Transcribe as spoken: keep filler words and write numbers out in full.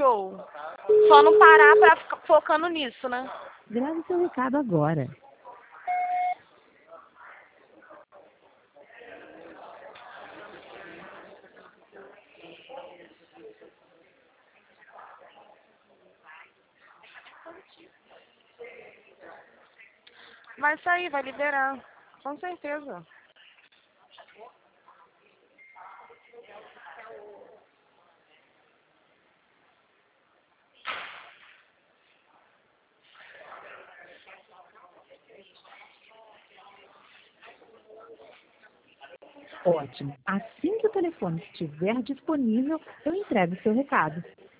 show. Só não parar pra ficar focando nisso, né? Grave seu recado agora. Vai sair, vai liberar. Com certeza. Ótimo. Assim que o telefone estiver disponível, eu entrego o seu recado.